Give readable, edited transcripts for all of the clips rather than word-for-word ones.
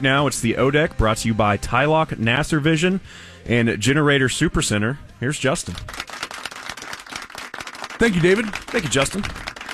Now it's the ODEC, brought to you by Tylock, Nasser Vision, and Generator Supercenter. Here's Justin. Thank you, David. Thank you, Justin.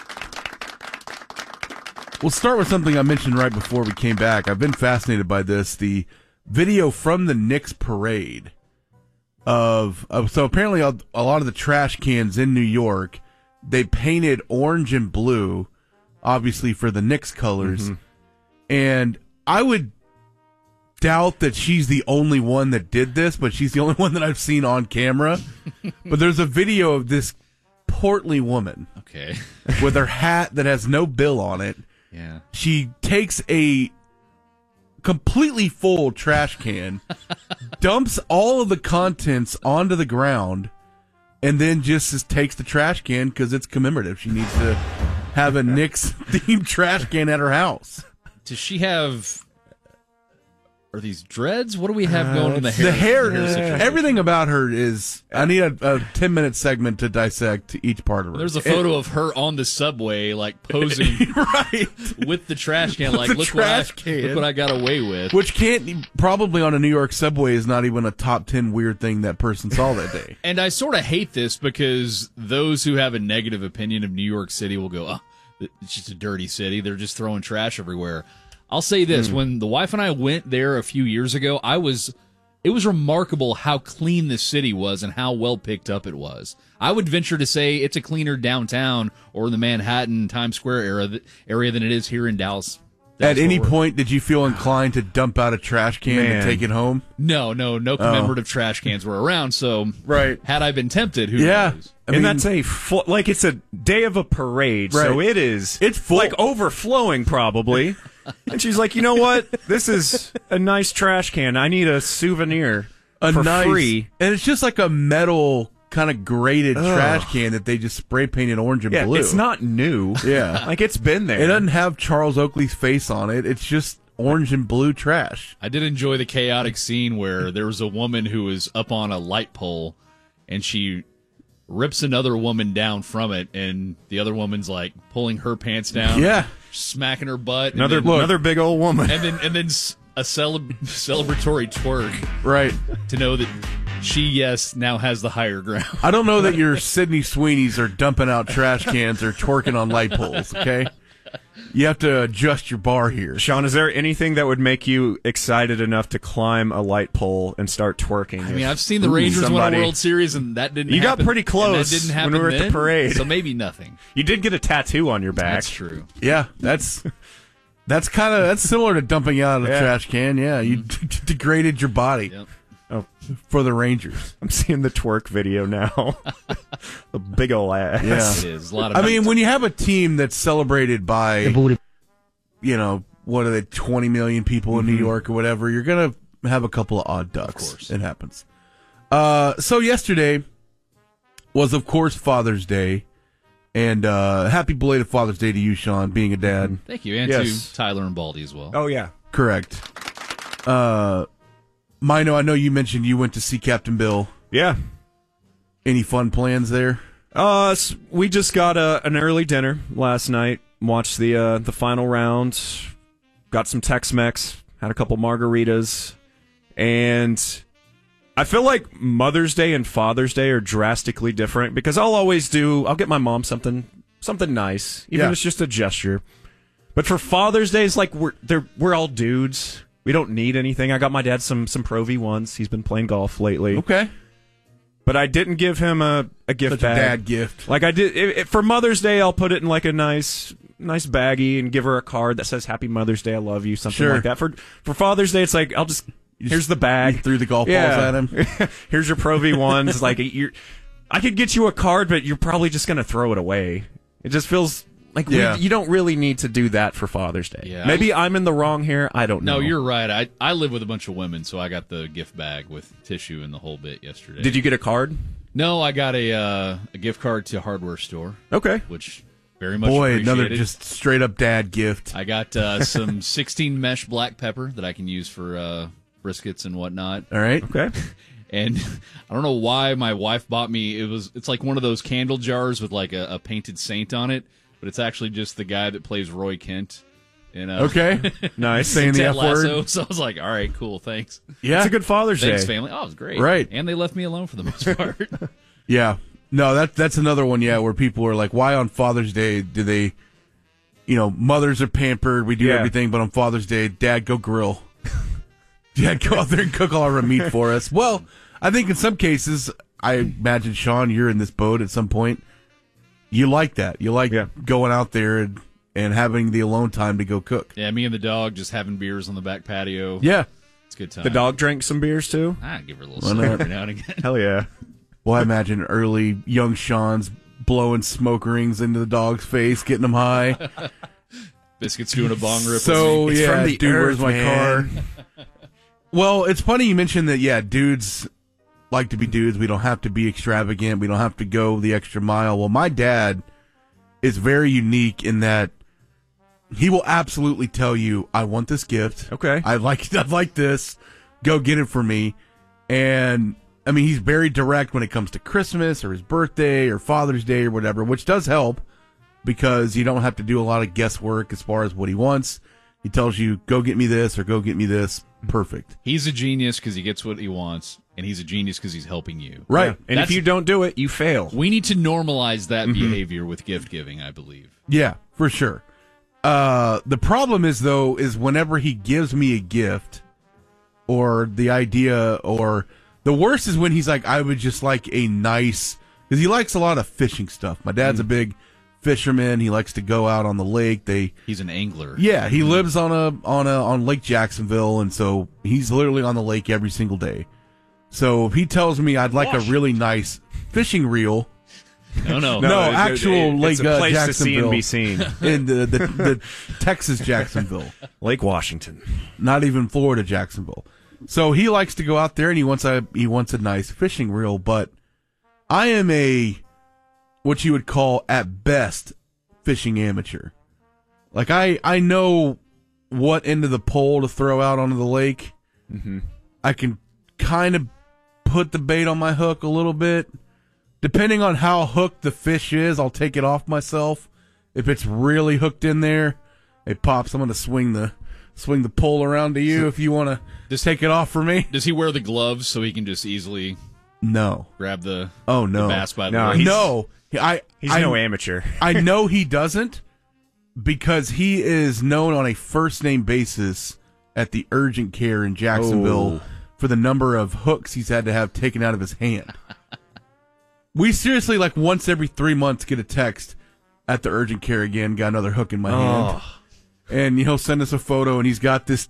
We'll start with something I mentioned right before we came back. I've been fascinated by this. The video from the Knicks parade so apparently a lot of the trash cans in New York, they painted orange and blue, obviously for the Knicks colors. Mm-hmm. And I would doubt that she's the only one that did this, but she's the only one that I've seen on camera. But there's a video of this portly woman, okay, with her hat that has no bill on it. Yeah, she takes a completely full trash can, dumps all of the contents onto the ground, and then just takes the trash can because it's commemorative. She needs to have a Knicks themed trash can at her house. Does she have? Are these dreads? What do we have going in the hair? The hair, everything about her is. I need a 10-minute segment to dissect each part of her. There's a photo of her on the subway, like posing, right, with the trash can. Like, look what I got away with. Which probably on a New York subway is not even a top 10 weird thing that person saw that day. And I sort of hate this because those who have a negative opinion of New York City will go, "Oh, it's just a dirty city. They're just throwing trash everywhere." I'll say this, when the wife and I went there a few years ago, it was remarkable how clean the city was and how well picked up it was. I would venture to say it's a cleaner downtown or the Manhattan, Times Square area than it is here in Dallas. At any point, did you feel inclined to dump out a trash can and take it home? No commemorative trash cans were around, so right. Had I been tempted, who knows? And that's it's a day of a parade, right. So it's full. Like overflowing probably. And she's like, you know what? This is a nice trash can. I need a souvenir for free. And it's just like a metal kind of grated trash can that they just spray painted orange and blue. It's not new. Yeah. Like it's been there. It doesn't have Charles Oakley's face on it. It's just orange and blue trash. I did enjoy the chaotic scene where there was a woman who was up on a light pole and she rips another woman down from it, and the other woman's like pulling her pants down. Yeah. Smacking her butt. Another big old woman. And then a celebratory twerk. Right. To know that she, now has the higher ground. I don't know that your Sydney Sweeneys are dumping out trash cans or twerking on light poles, okay? You have to adjust your bar here. Sean, is there anything that would make you excited enough to climb a light pole and start twerking? I mean, I've seen the Rangers win a World Series, and that didn't happen. You got pretty close that didn't happen when we were at the parade. So maybe nothing. You did get a tattoo on your back. That's true. Yeah, that's similar to dumping out a trash can. Yeah, you degraded your body. Yep. Oh, for the Rangers. I'm seeing the twerk video now. The big ol' ass. Yeah. It is. A lot of when you have a team that's celebrated by, what are they, 20 million people in New York or whatever, you're going to have a couple of odd ducks. Of course. It happens. So yesterday was, of course, Father's Day. And happy belated Father's Day to you, Sean, being a dad. Thank you. And to Tyler and Baldy as well. Oh, yeah. Correct. Mino, I know you mentioned you went to see Captain Bill. Yeah. Any fun plans there? We just got an early dinner last night. Watched the final round. Got some Tex-Mex. Had a couple margaritas. And I feel like Mother's Day and Father's Day are drastically different because I'll get my mom something nice, even if it's just a gesture. But for Father's Day, it's like we're all dudes. We don't need anything. I got my dad some Pro V1s. He's been playing golf lately. Okay. But I didn't give him a gift bag. A dad gift. Like I did for Mother's Day, I'll put it in like a nice baggie and give her a card that says Happy Mother's Day, I love you, something like that. For Father's Day, it's like here's the bag. You threw the golf balls at him. Here's your Pro V1s. Like I could get you a card, but you're probably just gonna throw it away. It just feels like you don't really need to do that for Father's Day. Yeah. Maybe I'm in the wrong here. I don't know. No, you're right. I live with a bunch of women, so I got the gift bag with tissue and the whole bit yesterday. Did you get a card? No, I got a gift card to a hardware store. Okay. Which very much appreciated. Another just straight up dad gift. I got some 16 mesh black pepper that I can use for briskets and whatnot. All right. Okay. And I don't know why my wife bought me. It's like one of those candle jars with like a painted saint on it, but it's actually just the guy that plays Roy Kent. Okay. Nice. Saying the Ted F Lasso. word. So I was like, all right, cool, thanks. Yeah. It's a good Father's Thanks, Day. family. Oh, it was great. Right. And they left me alone for the most part. Yeah. No, that's another one, where people are like, why on Father's Day do they, mothers are pampered, we do everything, but on Father's Day, Dad, go grill. Dad, go out there and cook all our meat for us. Well, I think in some cases, I imagine, Sean, you're in this boat at some point. You like that. You like going out there and having the alone time to go cook. Yeah, me and the dog just having beers on the back patio. Yeah. It's a good time. The dog drank some beers too? I give her a little smoke every now and again. Hell yeah. Well, I imagine early young Sean's blowing smoke rings into the dog's face, getting him high. Biscuits doing a bong rip. So, It's from the dude, where's earth, my man. car? Well, it's funny you mentioned that, dudes like to be dudes. We don't have to be extravagant. We don't have to go the extra mile. Well, my dad is very unique in that he will absolutely tell you, I want this gift. Okay. I like this. Go get it for me. And, I mean, he's very direct when it comes to Christmas or his birthday or Father's Day or whatever, which does help because you don't have to do a lot of guesswork as far as what he wants. He tells you, go get me this or go get me this. Perfect. He's a genius because he gets what he wants, and he's a genius because he's helping you. Right. And if you don't do it, you fail. We need to normalize that behavior with gift giving, I believe. Yeah, for sure. The problem is whenever he gives me a gift or the idea, or the worst is when he's like, I would just like a nice, because he likes a lot of fishing stuff. My dad's a big fisherman. He likes to go out on the lake. He's an angler. Yeah, he lives on Lake Jacksonville, and so he's literally on the lake every single day. So if he tells me I'd like a really nice fishing reel, No. actual Lake it's a place to see Jacksonville and be seen. in the Texas Jacksonville, Lake Washington. not even Florida Jacksonville. So he likes to go out there and he wants a nice fishing reel, but I am what you would call at best fishing amateur. Like I know what end of the pole to throw out onto the lake. Mm-hmm. I can kind of put the bait on my hook a little bit. Depending on how hooked the fish is, I'll take it off myself. If it's really hooked in there, hey Pops, I'm going to swing the pole around to you if you want to just take it off for me. Does he wear the gloves so he can just easily No. grab the Oh no. the bass by the No, legs? No. He's no amateur. I know he doesn't because he is known on a first name basis at the urgent care in Jacksonville for the number of hooks he's had to have taken out of his hand. We seriously, like once every 3 months, get a text at the urgent care again, got another hook in my hand. And he'll send us a photo and he's got this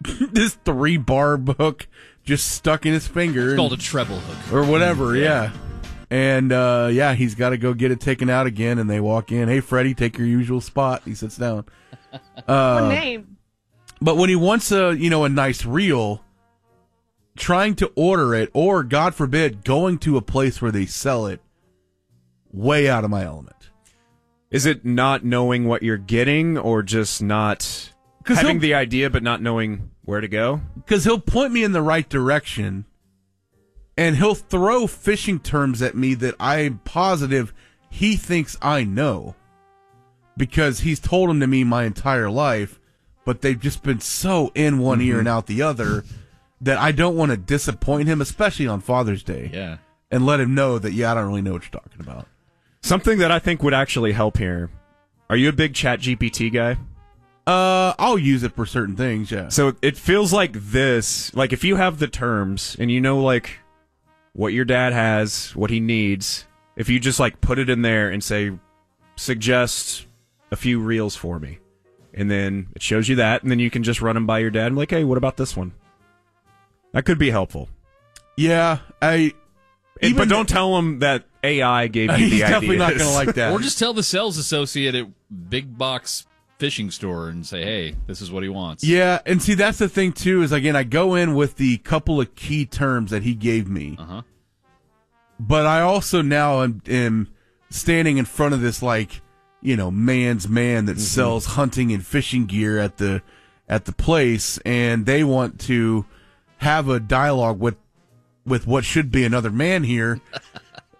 3-barb hook just stuck in his finger. It's called a treble hook. Or whatever, yeah. And, he's got to go get it taken out again, and they walk in. Hey, Freddie, take your usual spot. He sits down. What name? But when he wants a nice reel, trying to order it, or, God forbid, going to a place where they sell it, way out of my element. Is it not knowing what you're getting, or just not having the idea but not knowing where to go? Because he'll point me in the right direction, and he'll throw fishing terms at me that I'm positive he thinks I know, because he's told them to me my entire life, but they've just been so in one ear and out the other that I don't want to disappoint him, especially on Father's Day. Yeah. And let him know that, I don't really know what you're talking about. Something that I think would actually help here. Are you a big ChatGPT guy? I'll use it for certain things, yeah. So it feels like this, like if you have the terms and you know like what your dad has, what he needs, if you just like put it in there and say, suggest a few reels for me, and then it shows you that, and then you can just run them by your dad and be like, hey, what about this one? That could be helpful. Yeah, But don't tell him that AI gave you he's the definitely not ideas. going to like that. Or just tell the sales associate at big box fishing store and say, hey, this is what he wants. Yeah, and see, that's the thing, too, is, again, I go in with the couple of key terms that he gave me. Uh-huh. But I also now am standing in front of this, like, man's man that sells hunting and fishing gear at the place, and they want to have a dialogue with what should be another man here.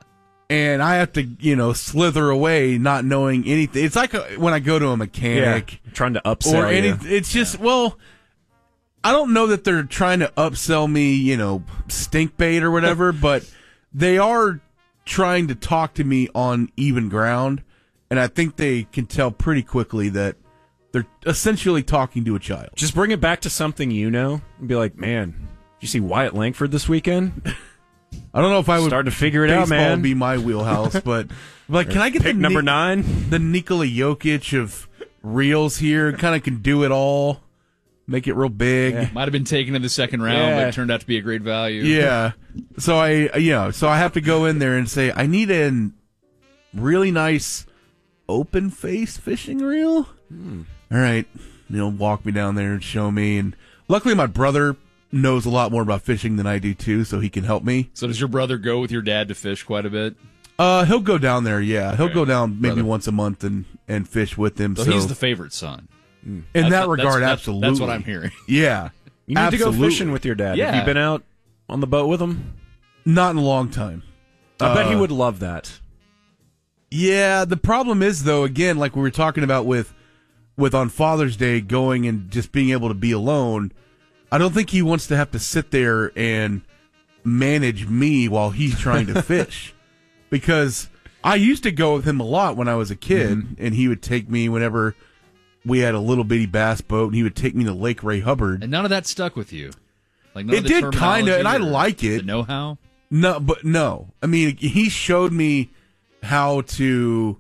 and I have to, slither away, not knowing anything. It's like when I go to a mechanic, trying to upsell or you. It's just I don't know that they're trying to upsell me, stink bait or whatever, but they are trying to talk to me on even ground, and I think they can tell pretty quickly that they're essentially talking to a child. Just bring it back to something and be like, man, did you see Wyatt Langford this weekend? I don't know if I would start to figure it out, baseball man. Would be my wheelhouse, but can I get pick number 9? The Nikola Jokic of reels here, kind of can do it all, make it real big. Yeah. Might have been taken in the second round, but it turned out to be a great value. Yeah. So I have to go in there and say, I need a really nice open face fishing reel. All right. Walk me down there and show me. And luckily my brother knows a lot more about fishing than I do too, so he can help me. So does your brother go with your dad to fish quite a bit? He'll go down there, yeah. He'll Okay. go down maybe Brother. once a month and fish with him. So he's the favorite son. in that regard, absolutely. That's what I'm hearing. Yeah. You need to go absolutely. fishing with your dad. Yeah. Have you been out on the boat with him? Not in a long time. I bet he would love that. Yeah, the problem is though, again, like we were talking about with on Father's Day going and just being able to be alone, I don't think he wants to have to sit there and manage me while he's trying to fish. Because I used to go with him a lot when I was a kid, and he would take me whenever we had a little bitty bass boat, and he would take me to Lake Ray Hubbard. And none of that stuck with you. Like none It of the did kinda, and I terminology or like it. The know-how. No. I mean, he showed me how to,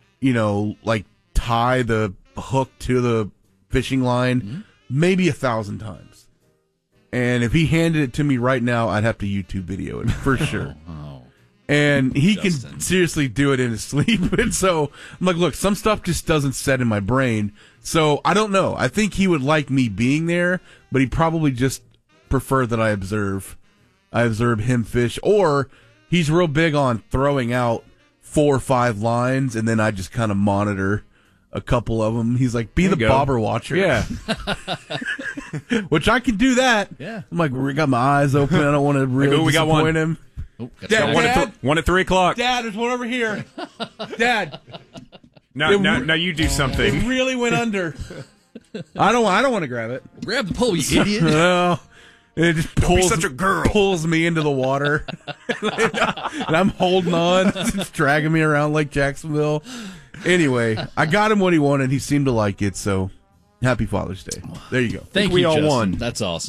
tie the hook to the fishing line maybe 1,000 times. And if he handed it to me right now, I'd have to YouTube video it for sure. And he Justin. can seriously do it in his sleep. And so I'm like, look, some stuff just doesn't set in my brain. So I don't know. I think he would like me being there, but he'd probably just prefer that I observe him fish. Or he's real big on throwing out 4 or 5 lines, and then I just kind of monitor a couple of them. He's like, be the There you go. bobber watcher. Yeah. Which I can do that. Yeah. I'm like, I got my eyes open. I don't want to really we got one. disappoint him. Oh, got Dad, started. One at, Dad? one at 3 o'clock. Dad, there's one over here. Dad, Now you do something. it really went under. I don't want to grab it. Grab the pole, you idiot. No. It just pulls, such a girl. pulls me into the water. And I'm holding on. It's dragging me around Lake Jacksonville. Anyway, I got him what he wanted. He seemed to like it, so happy Father's Day. There you go. Thank we you, all Justin. won. That's awesome.